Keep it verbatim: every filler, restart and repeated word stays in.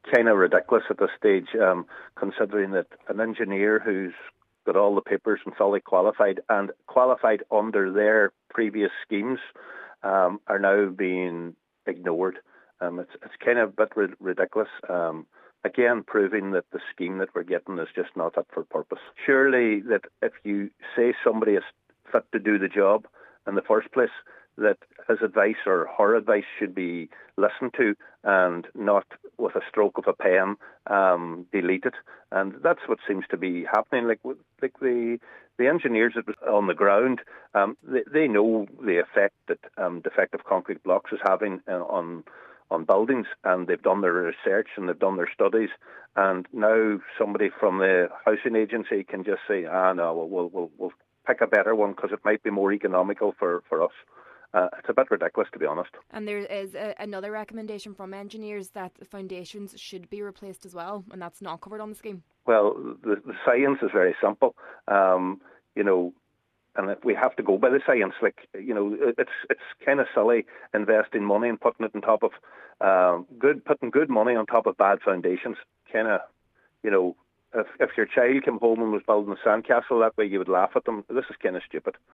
kind of ridiculous at this stage, um, considering that an engineer who's got all the papers and fully qualified and qualified under their previous schemes um, are now being ignored. Um, it's it's kind of a bit ri- ridiculous. Um, again, proving that the scheme that we're getting is just not fit for purpose. Surely that if you say somebody is fit to do the job in the first place, that his advice or her advice should be listened to and not with a stroke of a pen um, deleted. And that's what seems to be happening. Like like the the engineers that was on the ground, um, they, they know the effect that um, defective concrete blocks is having uh, on on buildings, and they've done their research and they've done their studies. And now somebody from the housing agency can just say, ah, no, we'll we'll, we'll, we'll pick a better one because it might be more economical for, for us. Uh, it's a bit ridiculous, to be honest. And there is a, another recommendation from engineers that the foundations should be replaced as well, and that's not covered on the scheme. Well, the, the science is very simple, um, you know, and we have to go by the science. Like, you know, it's it's kind of silly investing money and putting it on top of um, good, putting good money on top of bad foundations. Kind of, you know, if if your child came home and was building a sandcastle that way, you would laugh at them. This is kind of stupid.